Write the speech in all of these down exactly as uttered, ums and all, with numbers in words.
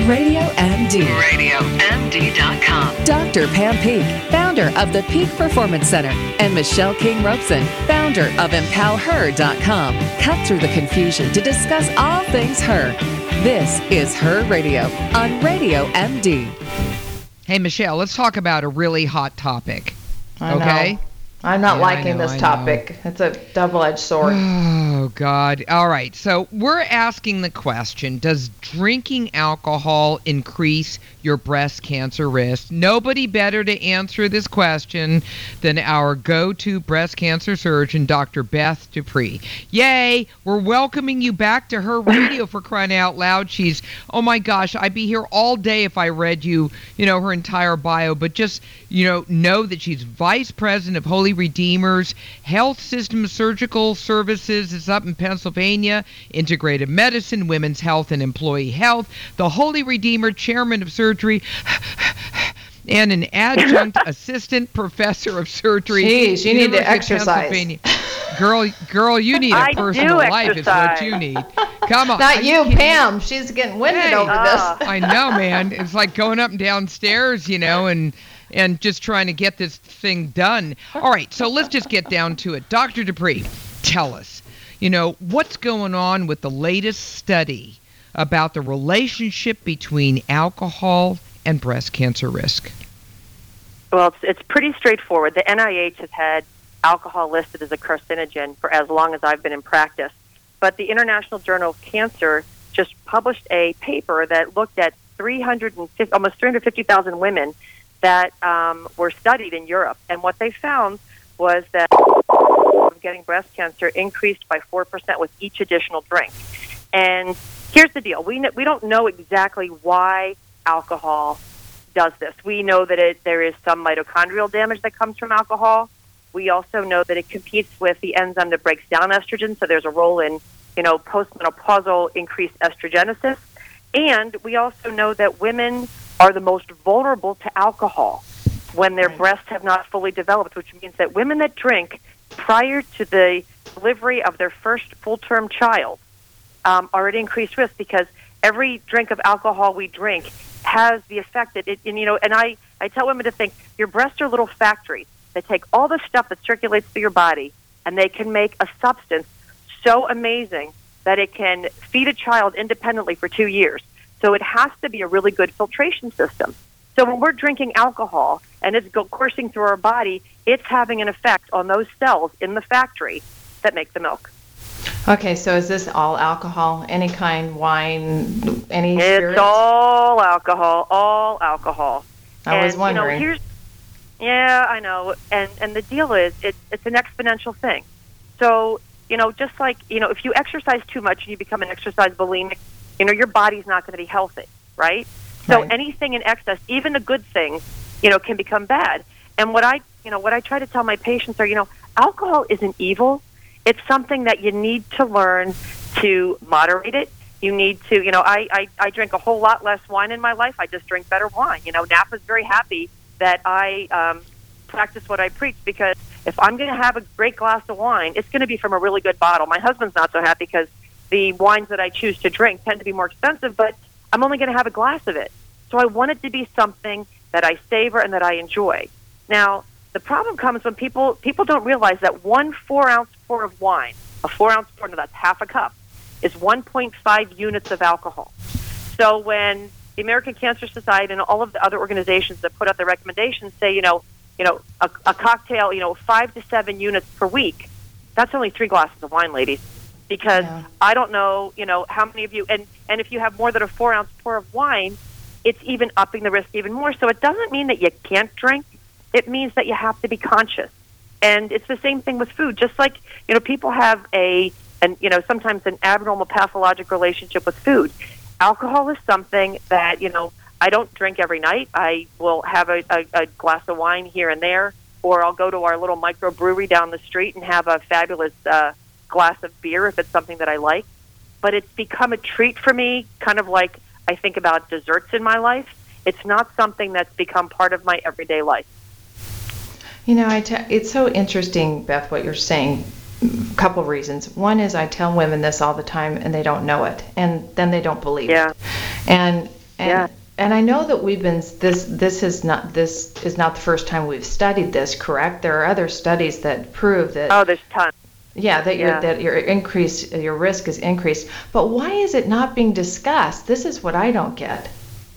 Radio M D. radio M D dot com. Doctor Pam Peak, founder of the Peak Performance Center, and Michelle King Robeson, founder of Empower Her dot com, cut through the confusion to discuss all things her. This is Her Radio on Radio M D. Hey, Michelle, let's talk about a really hot topic. I okay? know. I'm not Yeah, liking I know, this I topic. It's a double-edged sword. Oh, God. All right. So we're asking the question, does drinking alcohol increase your breast cancer risk? Nobody better to answer this question than our go-to breast cancer surgeon, Doctor Beth Dupree. Yay! We're welcoming you back to Her Radio, for crying out loud. She's, oh my gosh, I'd be here all day if I read you, you know, her entire bio, but just, you know, know that she's Vice President of Holy Redeemers Health System Surgical Services. It's up in Pennsylvania. Integrative Medicine, Women's Health and Employee Health. The Holy Redeemer Chairman of Surgery, and an adjunct assistant professor of surgery. Jeez, you need to exercise. Girl, girl, you need a I personal do life is what exercise. you need. Come on. Not Are you, kidding? Pam. She's getting winded Hey. over Ah. this. I know, man. It's like going up and down stairs, you know, and and just trying to get this thing done. All right, so let's just get down to it. Doctor Dupree, tell us, you know, what's going on with the latest study about the relationship between alcohol and breast cancer risk? Well, it's, it's pretty straightforward. The N I H has had alcohol listed as a carcinogen for as long as I've been in practice. But the International Journal of Cancer just published a paper that looked at three hundred fifty, almost three hundred fifty thousand women that um, were studied in Europe. And what they found was that getting breast cancer increased by four percent with each additional drink. And here's the deal. We, kn- we don't know exactly why alcohol does this. We know that it, there is some mitochondrial damage that comes from alcohol. We also know that it competes with the enzyme that breaks down estrogen, so there's a role in, you know, postmenopausal increased estrogenesis. And we also know that women are the most vulnerable to alcohol when their Right. breasts have not fully developed, which means that women that drink prior to the delivery of their first full-term child um, are at increased risk, because every drink of alcohol we drink has the effect that it, and, you know, and I, I tell women to think your breasts are little factories. They take all the stuff that circulates through your body, and they can make a substance so amazing that it can feed a child independently for two years. So it has to be a really good filtration system. So when we're drinking alcohol and it's go- coursing through our body, it's having an effect on those cells in the factory that make the milk. Okay, so is this all alcohol? Any kind, wine, any spirits? It's all alcohol, all alcohol. I was And, wondering. You know, here's, yeah, I know. And and the deal is, it's it's an exponential thing. So, you know, just like, you know, if you exercise too much and you become an exercise bulimic, you know, your body's not going to be healthy, right? So Right. anything in excess, even the good things, you know, can become bad. And what I, you know, what I try to tell my patients are, you know, alcohol isn't evil. It's something that you need to learn to moderate it. You need to, you know, I, I, I drink a whole lot less wine in my life. I just drink better wine. You know, Napa's very happy that I um, practice what I preach, because if I'm going to have a great glass of wine, it's going to be from a really good bottle. My husband's not so happy because the wines that I choose to drink tend to be more expensive, but I'm only going to have a glass of it. So I want it to be something that I savor and that I enjoy. Now, the problem comes when people people don't realize that one four-ounce pour of wine, a four-ounce pour, no, that's half a cup, is one point five units of alcohol. So when the American Cancer Society and all of the other organizations that put out the recommendations say, you know, you know, a, a cocktail, you know, five to seven units per week, that's only three glasses of wine, ladies. Because Yeah. I don't know, you know, how many of you, and, and if you have more than a four-ounce pour of wine, it's even upping the risk even more. So it doesn't mean that you can't drink. It means that you have to be conscious. And it's the same thing with food. Just like, you know, people have a, an, you know, sometimes an abnormal pathologic relationship with food. Alcohol is something that, you know, I don't drink every night. I will have a, a, a glass of wine here and there, or I'll go to our little microbrewery down the street and have a fabulous uh, glass of beer if it's something that I like. But it's become a treat for me, kind of like I think about desserts in my life. It's not something that's become part of my everyday life. You know, I te- it's so interesting, Beth, what you're saying. A couple of reasons. One is I tell women this all the time and they don't know it, and then they don't believe Yeah. it. And And, Yeah. And I know that we've been this this is not this is not the first time we've studied this, correct? There are other studies that prove that Oh, there's tons. yeah, that your Yeah. that your increase your risk is increased. But why is it not being discussed? This is what I don't get.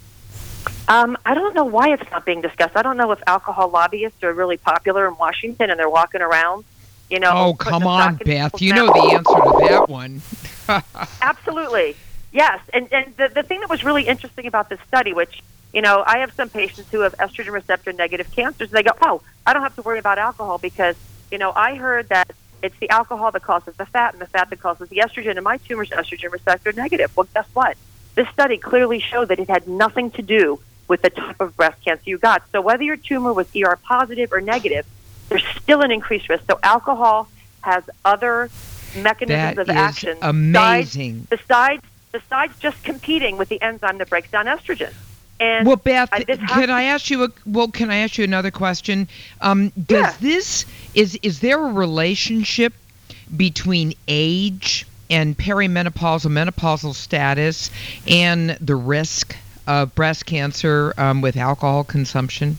Um, I don't know why it's not being discussed. I don't know if alcohol lobbyists are really popular in Washington and they're walking around, you know. Oh, putting come a on, sock in Beth. people's You know mouth. the answer to that one. Absolutely. Yes. And, and the, the thing that was really interesting about this study, which, you know, I have some patients who have estrogen receptor negative cancers, and they go, oh, I don't have to worry about alcohol because, you know, I heard that it's the alcohol that causes the fat and the fat that causes the estrogen, and my tumor's estrogen receptor negative. Well, guess what? This study clearly showed that it had nothing to do with the type of breast cancer you got. So whether your tumor was E R positive or negative, there's still an increased risk. So alcohol has other mechanisms That of is action amazing. Besides, besides, besides just competing with the enzyme that breaks down estrogen. And Well, Beth, I- this has can to- I ask you a well? Can I ask you another question? Um, does Yeah. this is is there a relationship between age and perimenopausal menopausal status and the risk of breast cancer um, with alcohol consumption?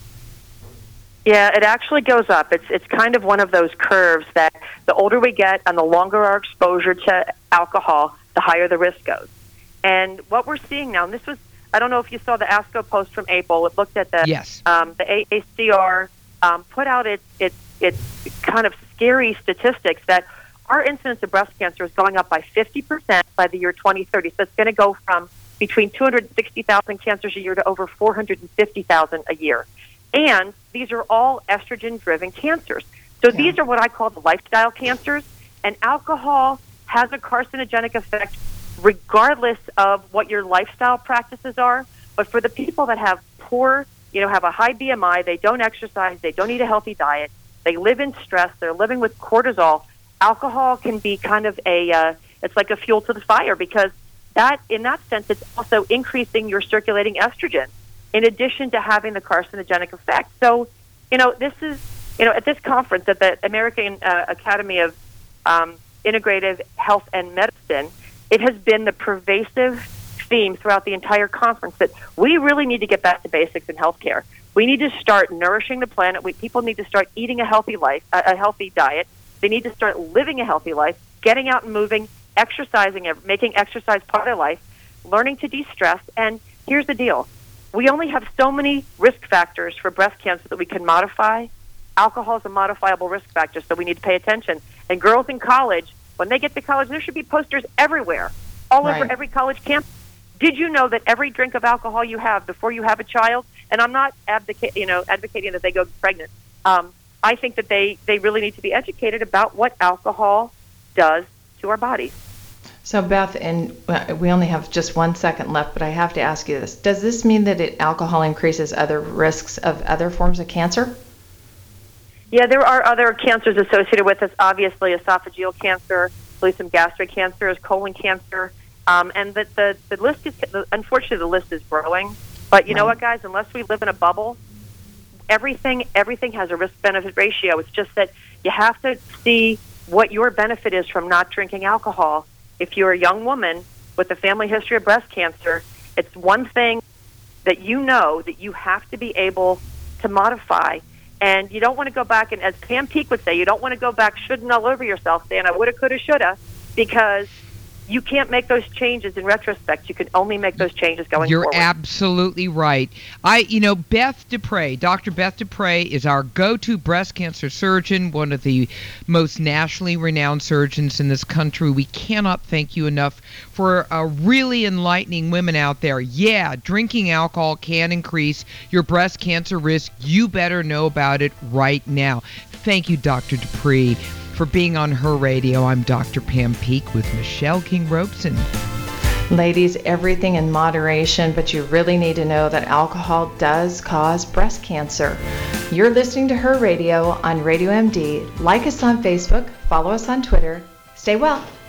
Yeah, it actually goes up. It's it's kind of one of those curves that the older we get and the longer our exposure to alcohol, the higher the risk goes. And what we're seeing now, and this was, I don't know if you saw the ASCO post from April. It looked at the Yes. um, the A A C R um, put out its its its kind of scary statistics that our incidence of breast cancer is going up by fifty percent by the year twenty thirty. So it's going to go from between two hundred sixty thousand cancers a year to over four hundred fifty thousand a year. And these are all estrogen-driven cancers. So Yeah. these are what I call the lifestyle cancers. And alcohol has a carcinogenic effect regardless of what your lifestyle practices are. But for the people that have poor, you know, have a high B M I, they don't exercise, they don't eat a healthy diet, they live in stress, they're living with cortisol, alcohol can be kind of a, uh, it's like a fuel to the fire because that, in that sense, it's also increasing your circulating estrogen in addition to having the carcinogenic effect. So, you know, this is, you know, at this conference at the American uh, Academy of um, Integrative Health and Medicine, it has been the pervasive theme throughout the entire conference that we really need to get back to basics in healthcare. We need to start nourishing the planet. We, people need to start eating a healthy life, a, a healthy diet. They need to start living a healthy life, getting out and moving, exercising, making exercise part of their life, learning to de-stress. And here's the deal. We only have so many risk factors for breast cancer that we can modify. Alcohol is a modifiable risk factor, so we need to pay attention. And girls in college, when they get to college, there should be posters everywhere, all over Right. every college campus. Did you know that every drink of alcohol you have before you have a child, and I'm not advocate, you know, advocating that they go pregnant. Um, I think that they, they really need to be educated about what alcohol does to our bodies. So Beth, and uh, we only have just one second left, but I have to ask you this. Does this mean that it, alcohol increases other risks of other forms of cancer? Yeah, there are other cancers associated with this. Obviously, esophageal cancer, probably some gastric cancers, colon cancer, um, and the, the the list is unfortunately the list is growing. But you know Right. what, guys? Unless we live in a bubble, everything everything has a risk-benefit ratio. It's just that you have to see what your benefit is from not drinking alcohol. If you're a young woman with a family history of breast cancer, it's one thing that you know that you have to be able to modify. And you don't want to go back, and as Pam Peake would say, you don't want to go back shouldn't all over yourself, saying I woulda, coulda, shoulda, because you can't make those changes in retrospect. You can only make those changes going You're forward. absolutely right. I, you know, Beth Dupre, Doctor Beth Dupre is our go-to breast cancer surgeon, one of the most nationally renowned surgeons in this country. We cannot thank you enough for uh, really enlightening women out there. Yeah, drinking alcohol can increase your breast cancer risk. You better know about it right now. Thank you, Doctor Dupre. For being on Her Radio, I'm Doctor Pam Peake with Michelle King-Robeson. Ladies, everything in moderation, but you really need to know that alcohol does cause breast cancer. You're listening to Her Radio on Radio M D. Like us on Facebook, follow us on Twitter. Stay well.